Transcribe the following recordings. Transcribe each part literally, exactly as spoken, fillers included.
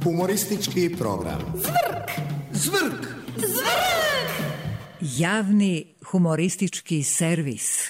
Humoristički program. Zvrk! Zvrk! Zvrk! Javni humoristički servis.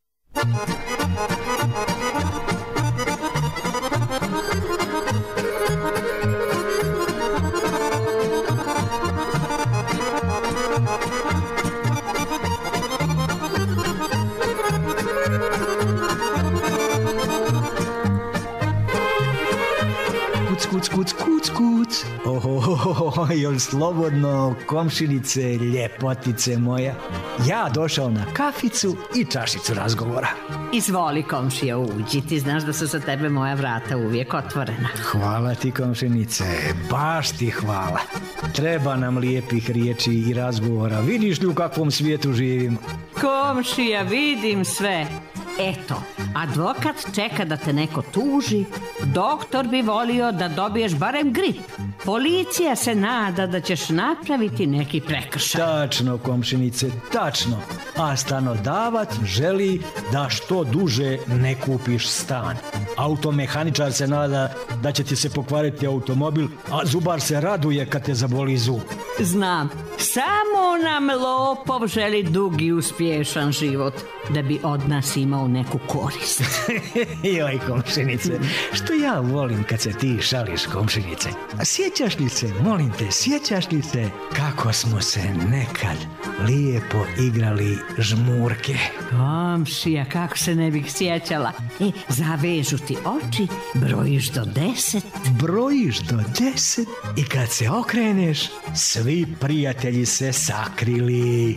Kuc, kuc, kuc, kuc. Ohohoho, jel slobodno, komšinice, ljepotice moja. Ja došao na kaficu i čašicu razgovora. Izvoli, komšija, uđi. Ti znaš da su za tebe moja vrata uvijek otvorena. Hvala ti, komšinice, baš ti hvala. Treba nam lijepih riječi i razgovora. Vidiš li u kakvom svijetu živimo? Komšija, vidim sve. Eto, advokat čeka da te neko tuži, doktor bi volio da dobiješ barem grip, policija se nada da ćeš napraviti neki prekršaj. Tačno, komšinice, tačno. A stanodavac želi da što duže ne kupiš stan. Automehaničar se nada da će ti se pokvariti automobil, a zubar se raduje kad te zaboli zub. Znam, samo nam lopov želi dug i uspješan život, da bi od nas imao neku korist. Joj, komšinice, što ja volim kad se ti šališ, komšinice. A sjećaš li se, molim te, sjećaš li se kako smo se nekad lijepo igrali žmurke? Komšija, kako se ne bih sjećala. E, zavežu ti oči, brojiš do deset. Brojiš do deset i kad se okreneš, svi prijatelji se sakrili.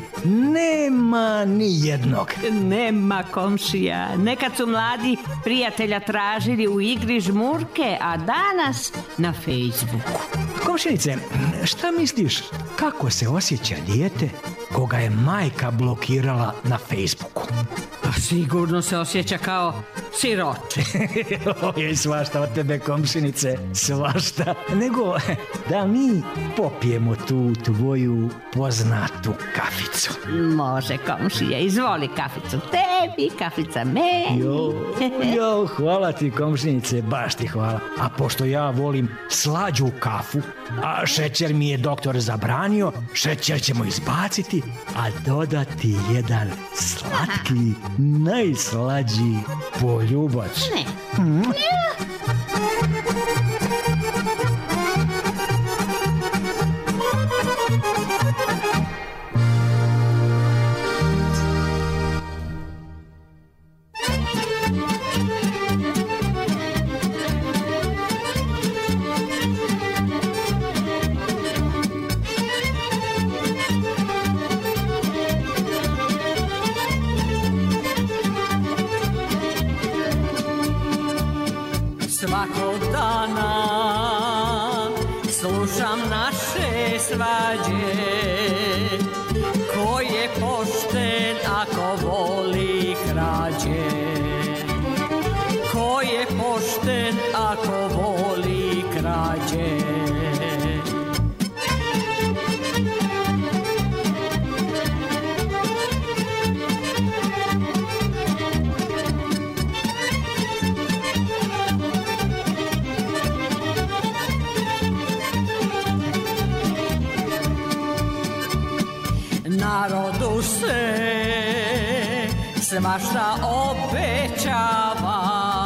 Nema ni jednog. Nema, komšija. Nekad su mladi prijatelja tražili u igri žmurke, a danas na Facebooku. Komšinice, šta misliš, kako se osjeća dijete koga je majka blokirala na Facebooku? Pa sigurno se osjeća kao siroče. Oj, svašta od tebe, komšinice, svašta. Nego da mi popijemo tu tvoju poznatu kaficu. Može, komšija, izvoli kaficu tebi, kafica meni. Jo, jo, hvala ti, komšinice, baš ti hvala. A pošto ja volim slađu kafu, a šećer mi je doktor zabranio, šećer ćemo izbaciti, a dodati jedan slatki, najslađi poljubac. Ne. Mm. Svakog dana slušam naše svađe, ko je pošten ako voli krađe, ko je pošten ako voli krađe. Narodu se svašta obećava,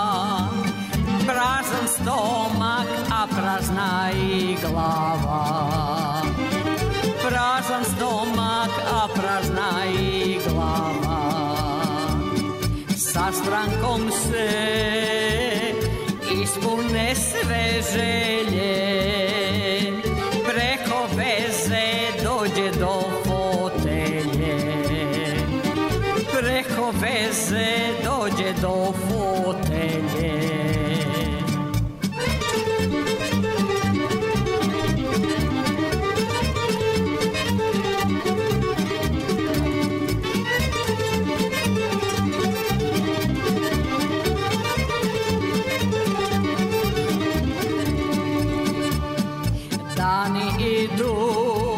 prazan stomak, a prazna i glava. Prazan stomak, a prazna i glava. Sa strankom se ispune sve želje, preko veze dođe do preko veze dođe do fotelje. Dani idu,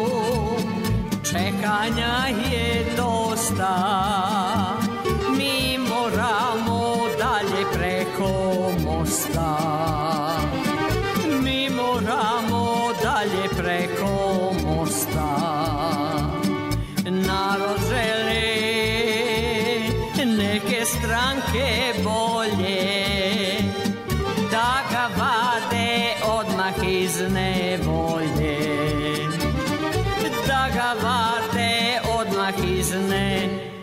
čekanja je dosta, mi moramo dalje preko mosta, mi moramo neke stranke bolje, da ga vade odmah iz nevolje, da ga vade odmah iz nevolje.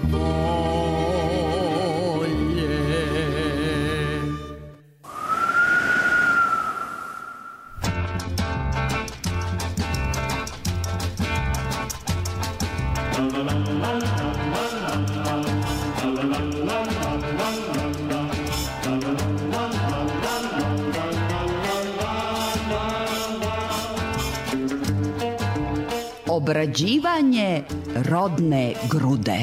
Obrađivanje rodne grude.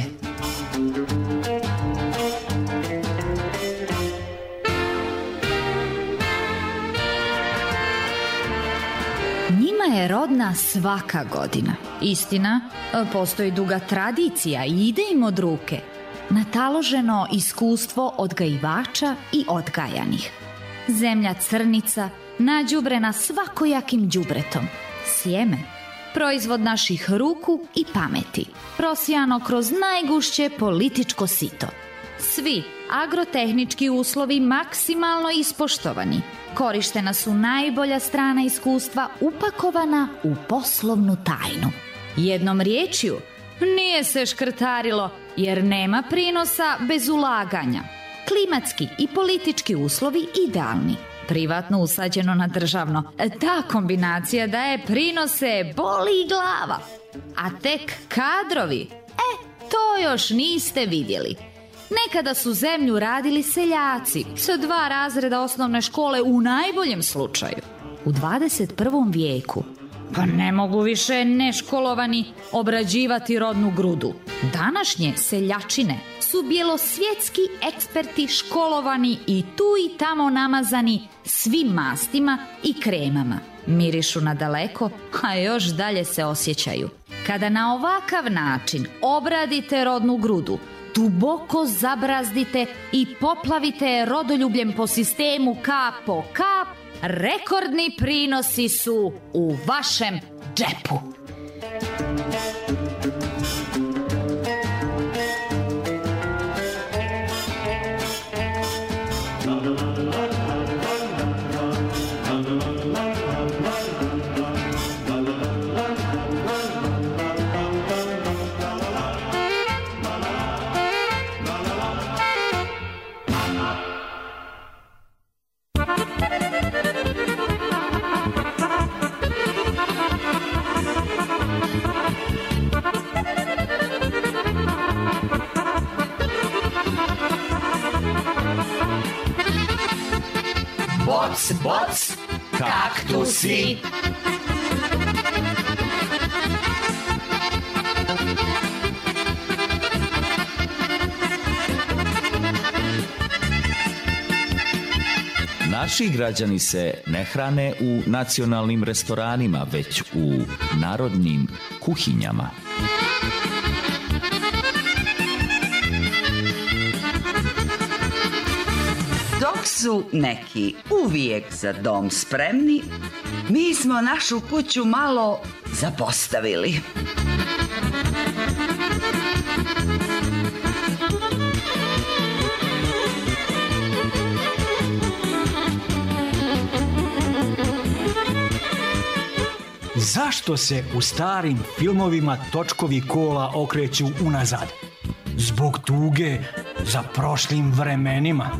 Njima je rodna svaka godina. Istina, postoji duga tradicija i ide im od ruke. Nataloženo iskustvo odgajivača i odgajanih. Zemlja crnica, nađubrena svakojakim đubretom. Sjeme, proizvod naših ruku i pameti, prosijano kroz najgušće političko sito. Svi agrotehnički uslovi maksimalno ispoštovani. Korištena su najbolja strana iskustva upakovana u poslovnu tajnu. Jednom riječju, nije se škrtarilo jer nema prinosa bez ulaganja. Klimatski i politički uslovi idealni. Privatno usađeno na državno. Ta kombinacija daje prinose, boli glava. A tek kadrovi, e, to još niste vidjeli. Nekada su zemlju radili seljaci sa dva razreda osnovne škole u najboljem slučaju. U dvadeset prvom vijeku pa ne mogu više neškolovani obrađivati rodnu grudu. Današnje seljačine su bjelosvjetski eksperti školovani i tu i tamo namazani svim mastima i kremama. Mirišu na daleko, a još dalje se osjećaju. Kada na ovakav način obradite rodnu grudu, duboko zabrazdite i poplavite rodoljubljem po sistemu kap po kap, rekordni prinosi su u vašem džepu. Boc, boc, kaktusi. Naši građani se ne hrane u nacionalnim restoranima, već u narodnim kuhinjama. Dok su neki uvijek za dom spremni, mi smo našu kuću malo zapostavili. Zašto se u starim filmovima točkovi kola okreću unazad? Zbog tuge za prošlim vremenima.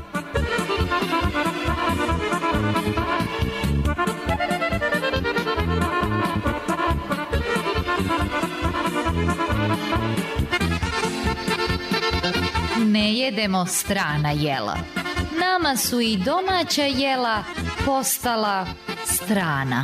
Ne jedemo strana jela. Nama su i domaća jela postala strana.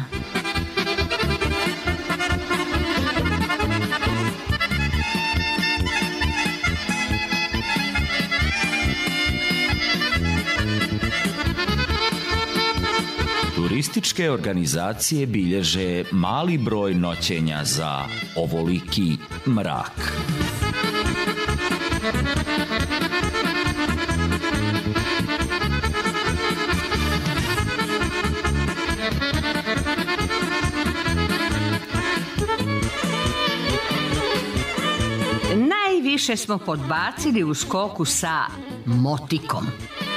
Turističke organizacije bilježe mali broj noćenja za ovoliki mrak. najviše smo podbacili u skoku sa motikom.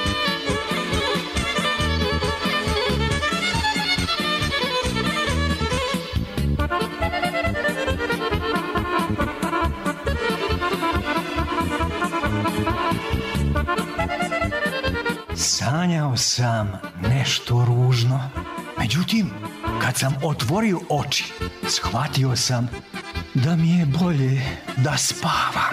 Sanjao sam nešto ružno. Međutim, kad sam otvorio oči, shvatio sam da mi je bolje da spavam.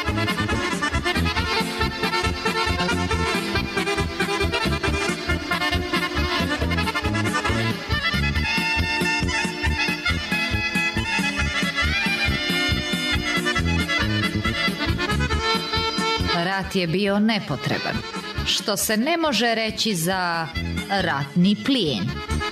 Rat je bio nepotreban, što se ne može reći za ratni plijen.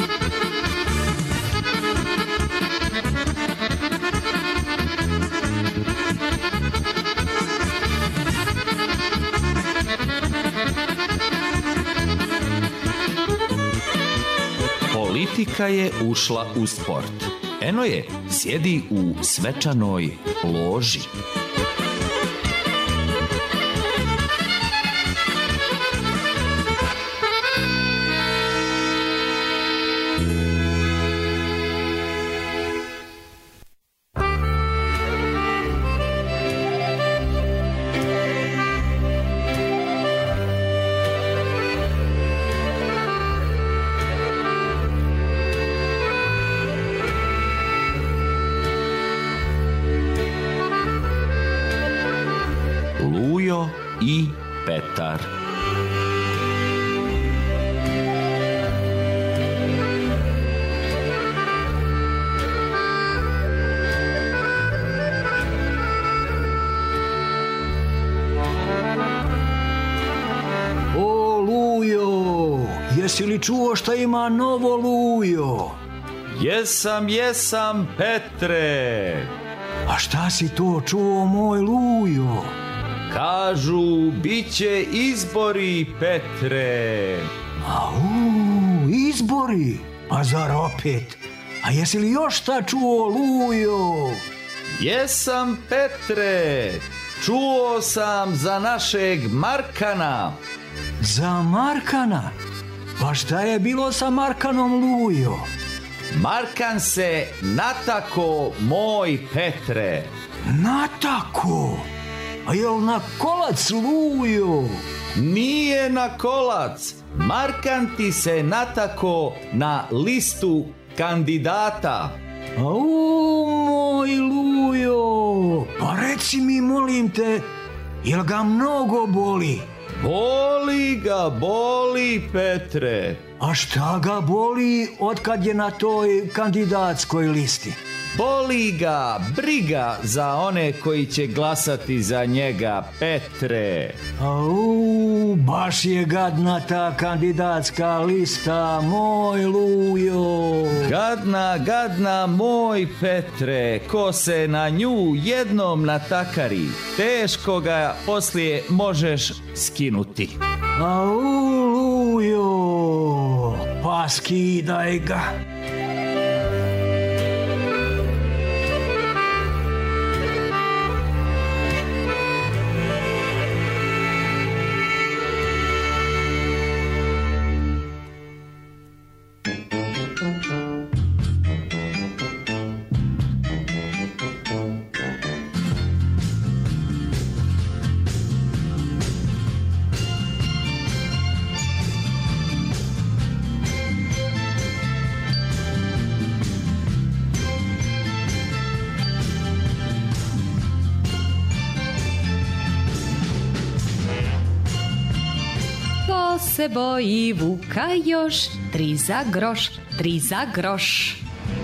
Politika je ušla u sport. Eno je, sjedi u svečanoj loži. Lujo i Petar. O, Lujo, jesi li čuo šta ima novo, Lujo? Jesam, jesam, Petre. A šta si to čuo, moj Lujo? Kažu, bit će izbori, Petre. Au, izbori? Pa zar opet? A jesi li još šta čuo, Lujo? Jesam, Petre. Čuo sam za našeg Markana. Za Markana? Pa šta je bilo sa Markanom, Lujo? Markan se natako, moj Petre. Natako? A jel na kolac, Lujo? Nije na kolac. Markan ti se natako na listu kandidata. Au, moj Lujo, pa reci mi, molim te, jel ga mnogo boli? Boli ga, boli, Petre. A šta ga boli otkad je na toj kandidatskoj listi? Boli ga briga za one koji će glasati za njega, Petre. Au, baš je gadna ta kandidatska lista, moj Lujo. Gadna, gadna, moj Petre, ko se na nju jednom natakari, teško ga poslije možeš skinuti. Au, Lujo, pa skidaj ga. Se boji vuka još, tri za groš, tri za groš.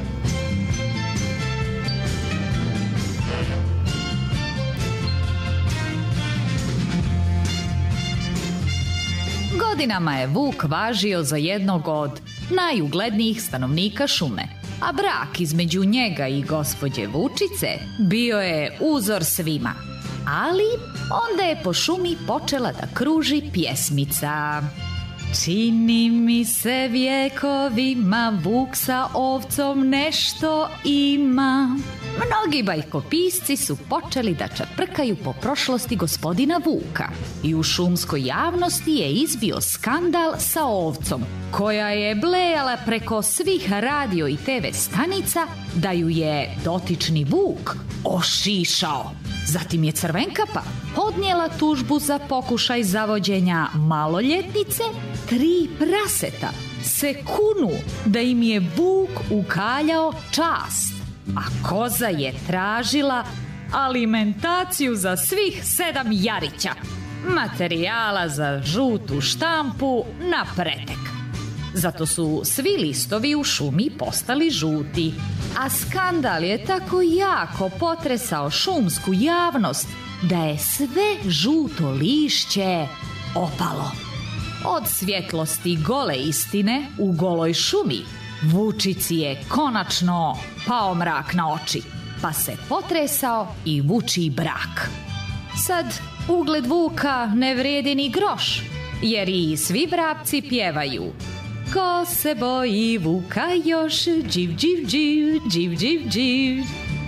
Godinama je vuk važio za jednog od najuglednijih stanovnika šume, a brak između njega i gospođe Vučice bio je uzor svima. Ali onda je po šumi počela da kruži pjesmica. Čini mi se vjekovima vuk sa ovcom nešto ima. Mnogi bajkopisci su počeli da čeprkaju po prošlosti gospodina Vuka i u šumskoj javnosti je izbio skandal sa ovcom, koja je blejala preko svih radio i te ve stanica da ju je dotični Vuk ošišao. Zatim je Crvenkapa podnijela tužbu za pokušaj zavođenja maloljetnice. Tri praseta se kunu da im je Vuk ukaljao čast, a koza je tražila alimentaciju za svih sedam jarića, materijala za žutu štampu na pretek. Zato su svi listovi u šumi postali žuti, a skandal je tako jako potresao šumsku javnost da je sve žuto lišće opalo. Od svjetlosti gole istine u goloj šumi Vučici je konačno pao mrak na oči, pa se potresao i vučiji brak. Sad ugled Vuka ne vrijedi ni groš, jer i svi vrapci pjevaju: ko se boji Vuka još, dživ, dživ, dživ, dživ, dživ, dživ.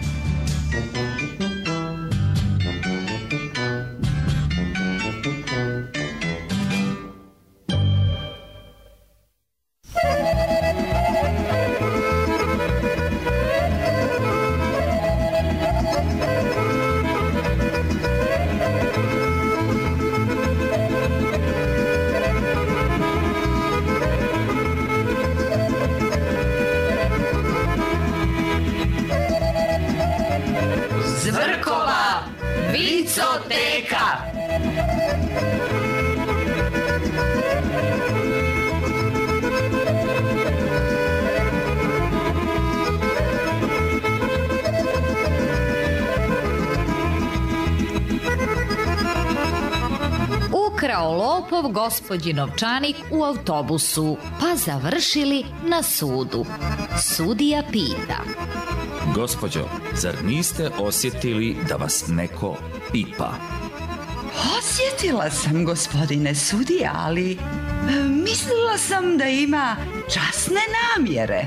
Zvrkova vicoteka. Ukrao lopov gospođi novčanik u autobusu, pa završili na sudu. Sudija pita: Gospođo, zar niste osjetili da vas neko pipa? Osjetila sam, gospodine sudija, ali e, mislila sam da ima časne namjere.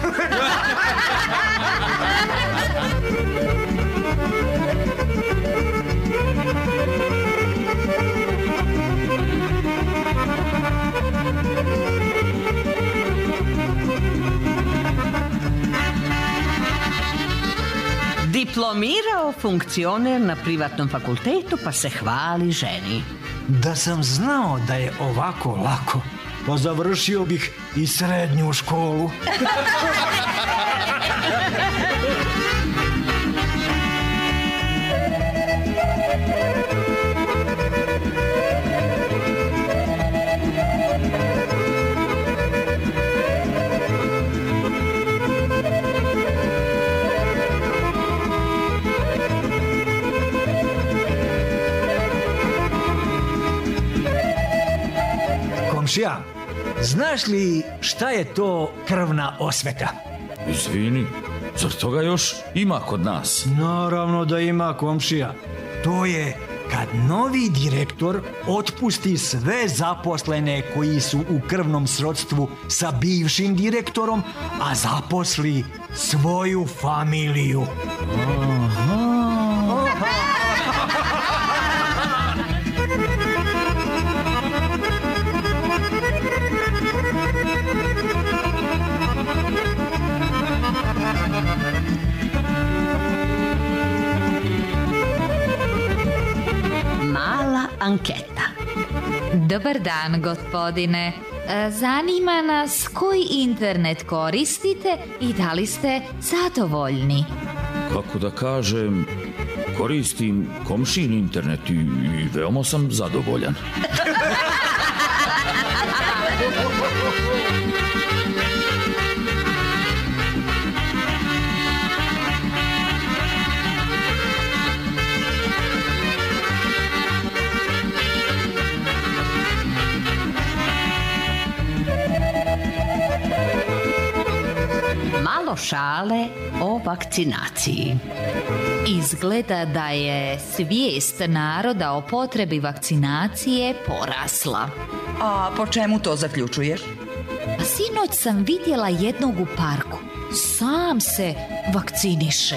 Diplomirao funkcioner na privatnom fakultetu, pa se hvali ženi. Da sam znao da je ovako lako, pa završio bih i srednju školu. Komšija, znaš li šta je to krvna osveta? Izvini, zar toga još ima kod nas? Naravno da ima, komšija. To je kad novi direktor otpusti sve zaposlene koji su u krvnom srodstvu sa bivšim direktorom, a zaposli svoju familiju. Aha. Mala anketa. Dobar dan, gospodine. Zanima nas koji internet koristite i da li ste zadovoljni. Kako da kažem, koristim komšin internet i, i veoma sam zadovoljan. Malo šale o vakcinaciji. Izgleda da je svijest naroda o potrebi vakcinacije porasla. A po čemu to zaključuješ? Sinoć sam vidjela jednog u parku. sam se vakciniše.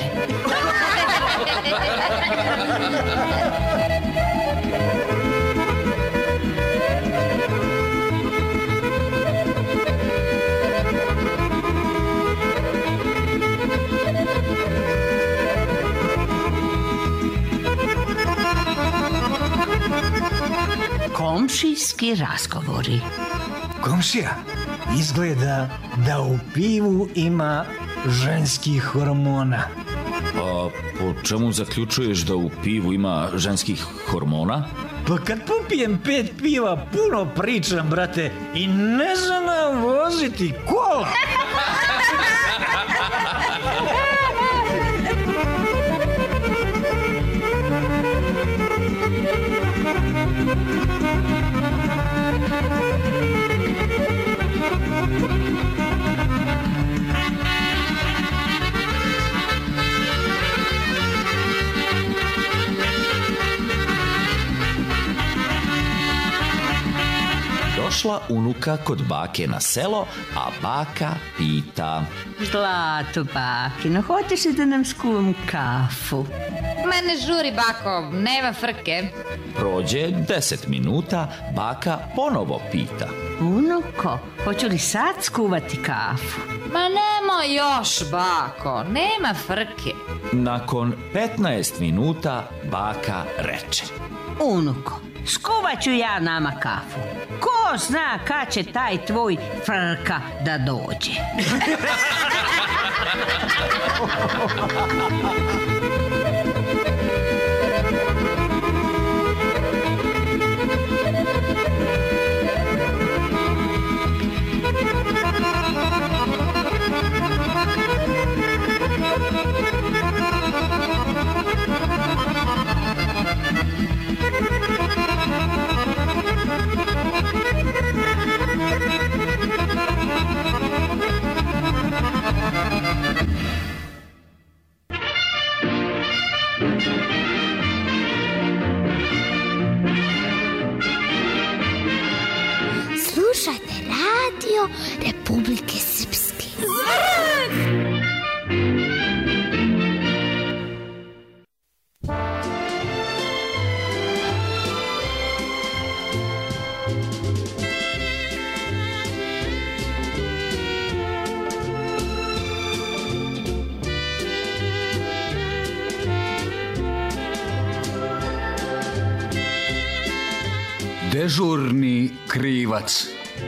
Komšijski razgovori. Komšija, izgleda da u pivu ima ženskih hormona. A po čemu zaključuješ da u pivu ima ženskih hormona? Pa kad popijem pet piva, puno pričam, brate, i ne znam voziti kola. Došla unuka kod bake na selo, a baka pita: Zlato, bakino, hoćeš li da nam skuvam kafu? Ma ne žuri, bako, nema frke. Prođe deset minuta, baka ponovo pita: Unuko, hoću li sad skuvati kafu? Ma nemoj još, bako, nema frke. Nakon petnaest minuta baka reče: Unuko, skuvat ću ja nama kafu. Ko zna kad će taj tvoj frka da dođe? Slušajte radio Republike Srpske. Dežurni krivac.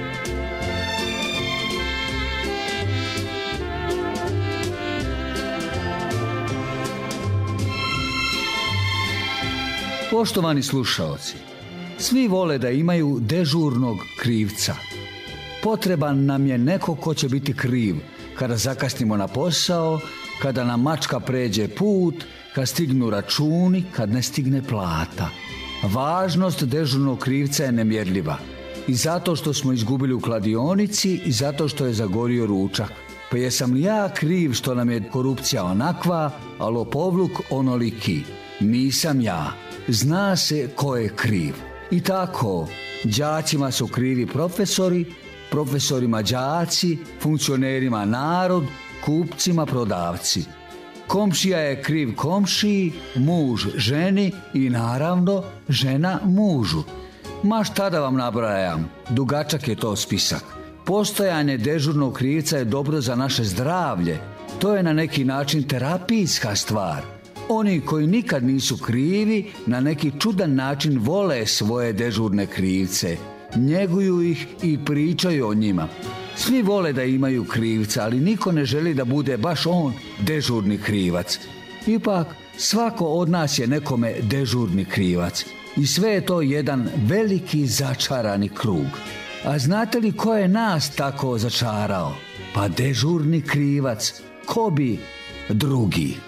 Poštovani slušaoci, svi vole da imaju dežurnog krivca. Potreban nam je neko ko će biti kriv kada zakasnimo na posao, kada nam mačka pređe put, kad stignu računi, kad ne stigne plata. Važnost dežurnog krivca je nemjerljiva. I zato što smo izgubili u kladionici i zato što je zagorio ručak. Pa jesam li ja kriv što nam je korupcija onakva, a lopovluk onoliki? Nisam ja. Zna se ko je kriv. I tako, đacima su krivi profesori, profesorima đaci, funkcionerima narod, kupcima prodavci. Komšija je kriv komšiji, muž ženi i naravno žena mužu. Ma šta da vam nabrajam, dugačak je to spisak. Postojanje dežurnog krivca je dobro za naše zdravlje. To je na neki način terapijska stvar. Oni koji nikad nisu krivi na neki čudan način vole svoje dežurne krivce. Njeguju ih i pričaju o njima. Svi vole da imaju krivca, ali niko ne želi da bude baš on dežurni krivac. Ipak, svako od nas je nekome dežurni krivac. I sve je to jedan veliki začarani krug. A znate li ko je nas tako začarao? Pa dežurni krivac. Ko bi drugi?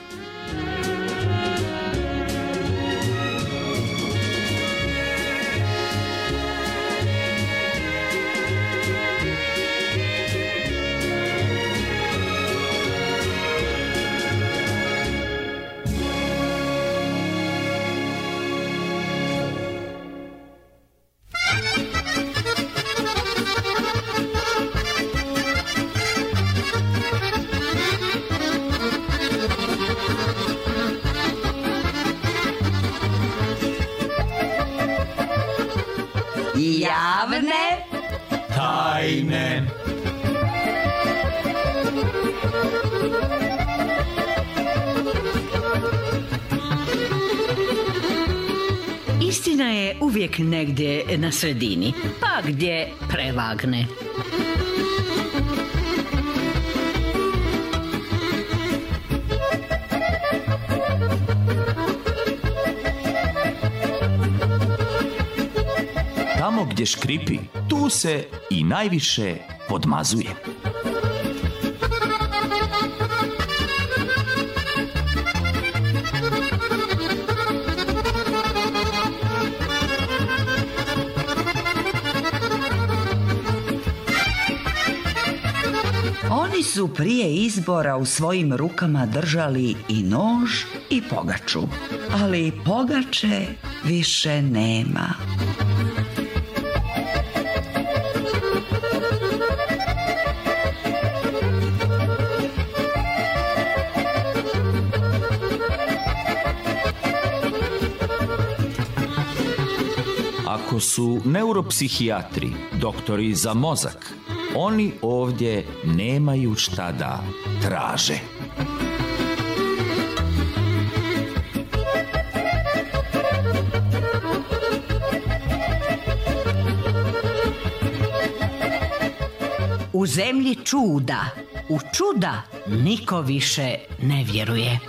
javne tajne. Istina je uvijek negdje na sredini, pa gdje prevagne. Tamo gdje škripi, tu se i najviše podmazuje. Oni su prije izbora u svojim rukama držali i nož i pogaču, ali pogače više nema. Ako su neuropsihijatri doktori za mozak, oni ovdje nemaju šta da traže. U zemlji čuda, u čuda niko više ne vjeruje.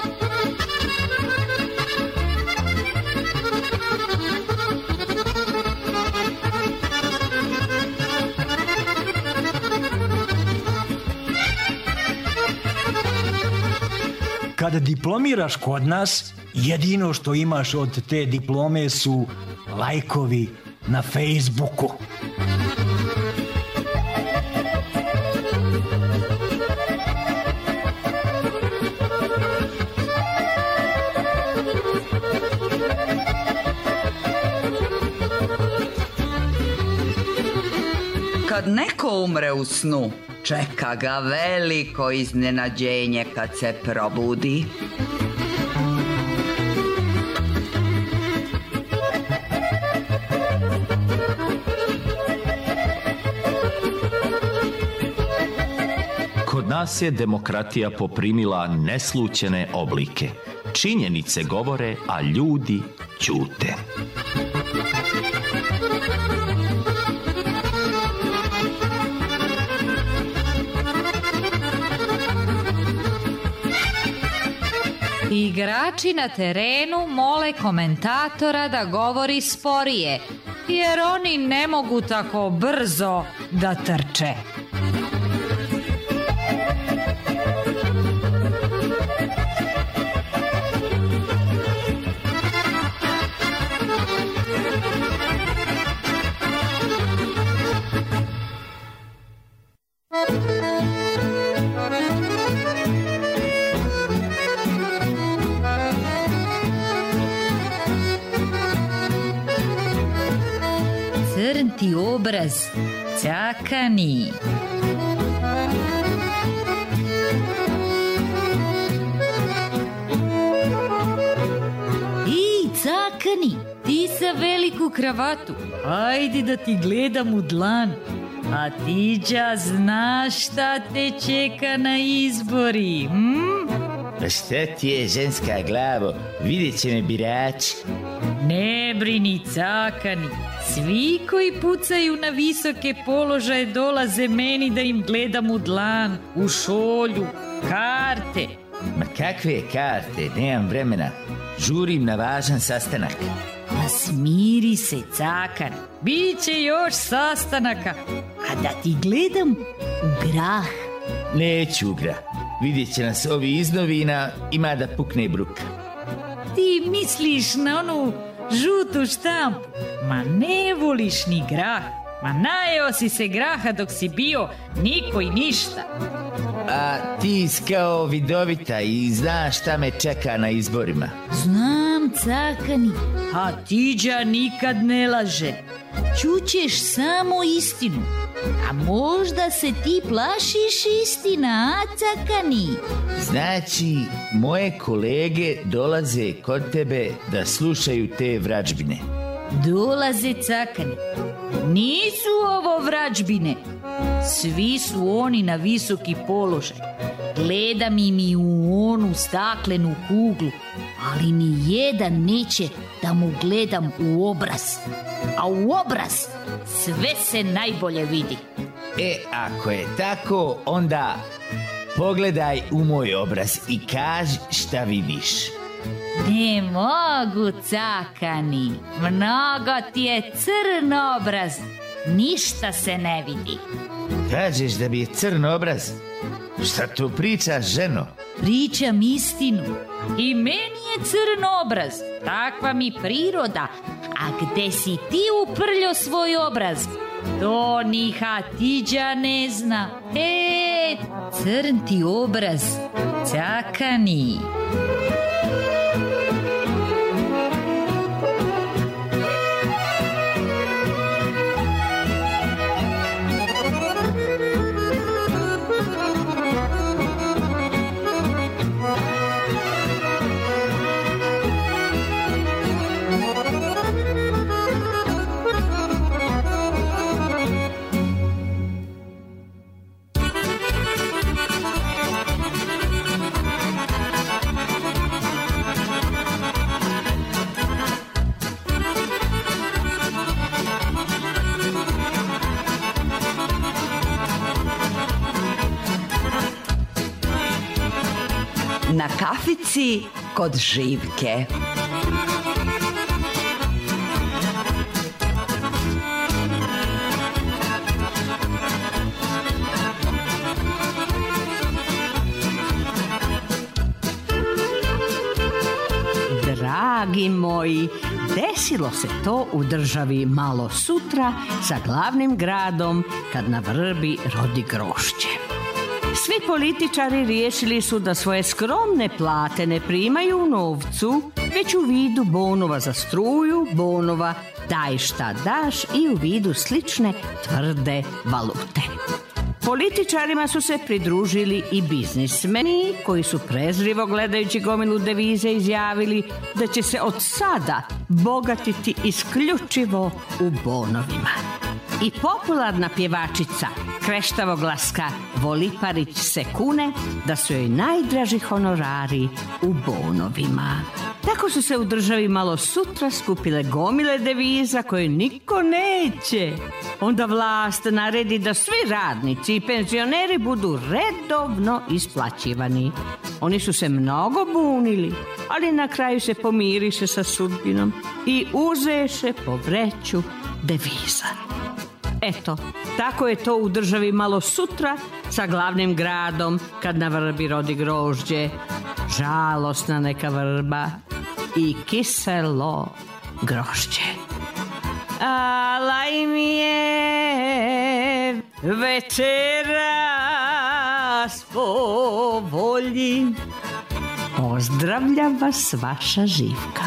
Kada diplomiraš kod nas, jedino što imaš od te diplome su lajkovi na Facebooku. Kad neko umre u snu, čeka ga veliko iznenađenje kad se probudi. Kod nas je demokratija poprimila neslućene oblike. Činjenice govore, a ljudi ćute. Igrači na terenu mole komentatora da govori sporije, jer oni ne mogu tako brzo da trče. Crn ti obraz, cakani. I cakani, ti sa veliku kravatu, ajde da ti gledam u dlan. A ti đa znaš šta te čeka na izbori, hm? Pa šta ti je, ženska glavo, vidjet će me birači. Ne brini, cakani, svi koji pucaju na visoke položaje dolaze meni da im gledam u dlan, u šolju, karte. Ma kakve karte, nemam vremena, žurim na važan sastanak. Pa smiri se, cakani, bit će još sastanaka, a da ti gledam u grah. Neću u grah, vidjet će nas ovi iz novina, ima da pukne bruka. Ti misliš na onu žutu štampu? Ma ne voliš ni grah. Ma najeo si se graha dok si bio niko i ništa. A ti kao vidovita i znaš šta me čeka na izborima. Znam, cakani, a tiđa nikad ne laže. Čućeš samo istinu. A možda se ti plašiš istina, a cakani? Znači, moje kolege dolaze kod tebe da slušaju te vrađbine. Dolaze cakani. Nisu ovo vrađbine. Svi su oni na visoki položaj. Gledam im i u onu staklenu kuglu, ali ni jedan neće da mu gledam u obraz. A u obraz sve se najbolje vidi. E, ako je tako, onda pogledaj u moj obraz i kaži šta vidiš. Ne mogu, cakani. Mnogo ti je crn obraz. Ništa se ne vidi. Kažeš da bi je crn obraz? Šta tu pričaš, ženo? Pričam istinu. I meni je crn obraz. Takva mi priroda. A gde si ti uprljo svoj obraz? To ni Hatiđa ne zna. E, crn ti obraz, cakani. Na kafici kod Živke. Dragi moji, desilo se to u državi malo sutra sa glavnim gradom kad na vrbi rodi grožđe. Svi političari riješili su da svoje skromne plate ne primaju u novcu, već u vidu bonova za struju, bonova daj šta daš i u vidu slične tvrde valute. Političarima su se pridružili i biznismeni koji su prezrivo gledajući gomilu devize izjavili da će se od sada bogatiti isključivo u bonovima. I popularna pjevačica kreštavoglaska Voliparić se kune da su joj najdraži honorari u bonovima. Tako su se u državi malo sutra skupile gomile deviza koje niko neće. Onda vlast naredi da svi radnici i penzioneri budu redovno isplaćivani. Oni su se mnogo bunili, ali na kraju se pomiriše sa sudbinom i uzeše po vreću deviza. Eto, tako je to u državi malo sutra sa glavnim gradom kad na vrbi rodi grožđe. Žalosna neka vrba i kiselo grožđe. Alaj mi je večeras po volji. Pozdravljam vas, vaša Živka.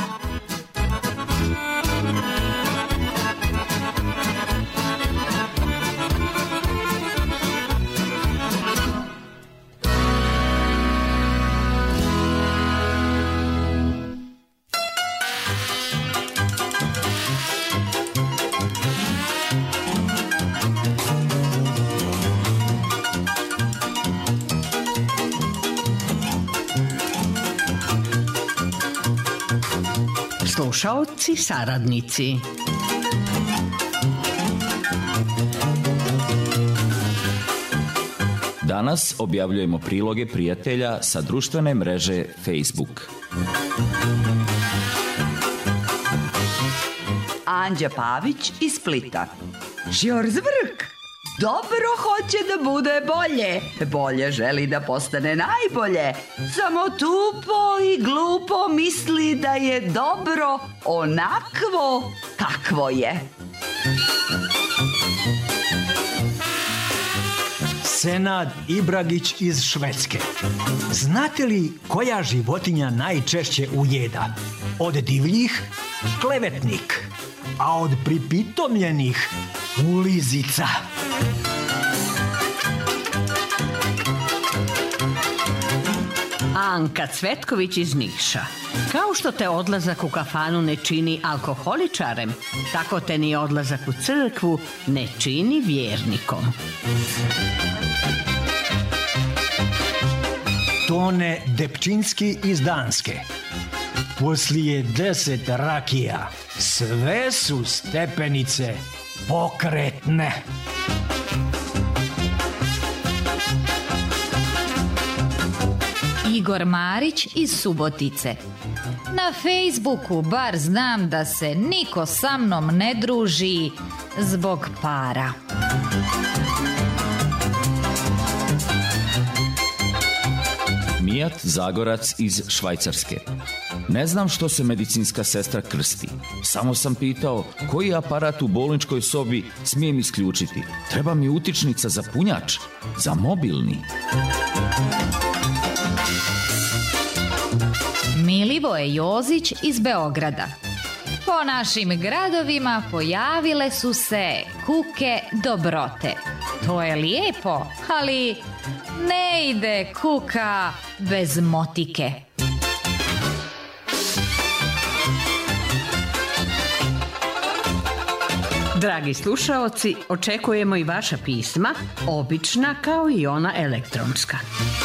Slušaoci, saradnici. Danas objavljujemo priloge prijatelja sa društvene mreže Facebook. Anđa Pavić iz Splita. Žor Zvrk dobro hoće da bude bolje. Bolje želi da postane najbolje. Samo tupo i glupo misli da je dobro onakvo kakvo je. Senad Ibragić iz Švedske. Znate li koja životinja najčešće ujeda? Od divljih klevetnik, a od pripitomljenih ulizica. Anka Cvetković iz Niša. Kao što te odlazak u kafanu ne čini alkoholičarem, tako te ni odlazak u crkvu ne čini vjernikom. Tone Depčinski iz Danske. Poslije deset rakija sve su stepenice pokretne. Igor Marić iz Subotice. Na Facebooku bar znam da se niko sa mnom ne druži zbog para. Mijat Zagorac iz Švajcarske. Ne znam što se medicinska sestra krsti. Samo sam pitao koji aparat u bolničkoj sobi smijem isključiti. Treba mi utičnica za punjač, za mobilni. Milivoje Jozić iz Beograda. Po našim gradovima pojavile su se kuke dobrote. To je lijepo, ali ne ide kuka bez motike. Dragi slušaoci, očekujemo i vaša pisma, obična kao i ona elektronska.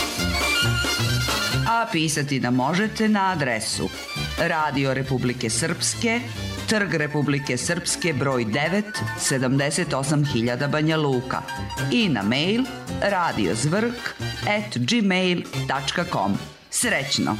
A pisati nam možete na adresu Radio Republike Srpske, Trg Republike Srpske, broj devet, sedamdeset osam hiljada Banja Luka i na mail radiozvrk at gmail dot com. Srećno!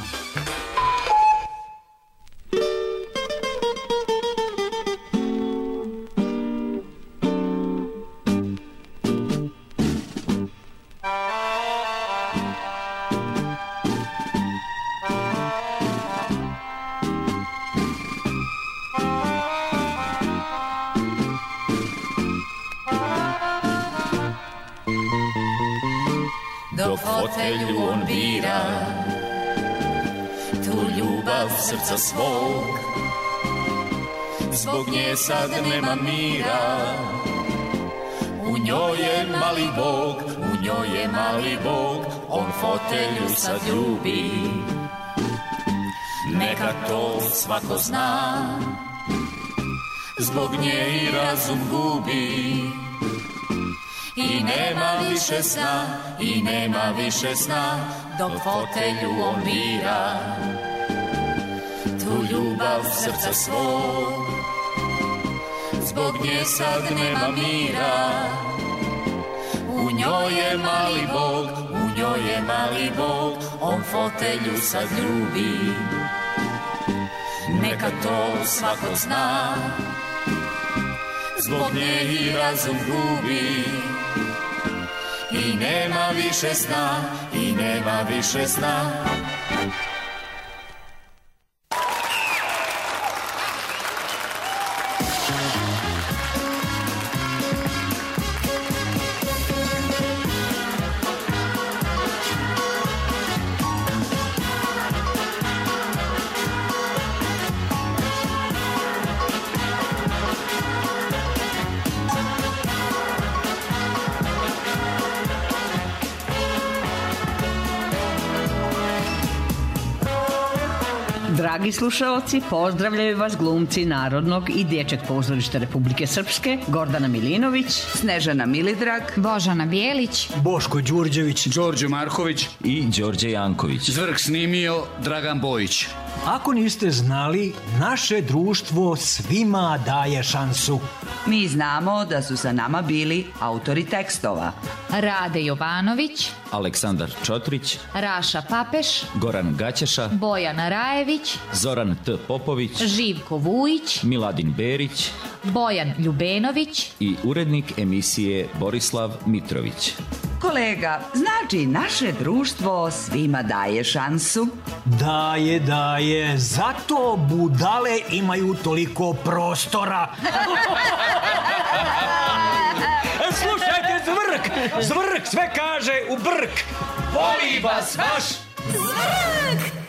Dok fotelju on bira, tu ljubav srca svog, zbog nje sad nema mira. U njoj je mali Bog, u njoj je mali Bog, on fotelju sad ljubi. Neka to svako zna, zbog nje i razum gubi. I nema više sna, i nema više sna, dok fotelju on bira. Tu ljubav srca svog, zbog nje sad nema mira. U njoj je mali Bog, u njoj je mali Bog, on fotelju sad ljubi. Neka to svako zna, zbog nje i razum gubi. I nema više sna, i nema više sna. Dragi slušaoci, pozdravljaju vas glumci Narodnog i Dječjeg pozorišta Republike Srpske, Gordana Milinović, Snežana Milidrag, Božana Bijelić, Boško Đurđević, Đorđe Marković i Đorđe Janković. Zvrk snimio Dragan Bojić. Ako niste znali, naše društvo svima daje šansu. Mi znamo da su sa nama bili autori tekstova Rade Jovanović, Aleksandar Čotrić, Raša Papeš, Goran Gaćeša, Bojan Rajević, Zoran T. Popović, Živko Vujić, Miladin Berić, Bojan Ljubenović i urednik emisije Borislav Mitrović. Kolega, znači naše društvo svima daje šansu? Daje, daje, zato budale imaju toliko prostora. Slušajte, Zvrk, Zvrk sve kaže u brk. Voli vas vaš Zvrk!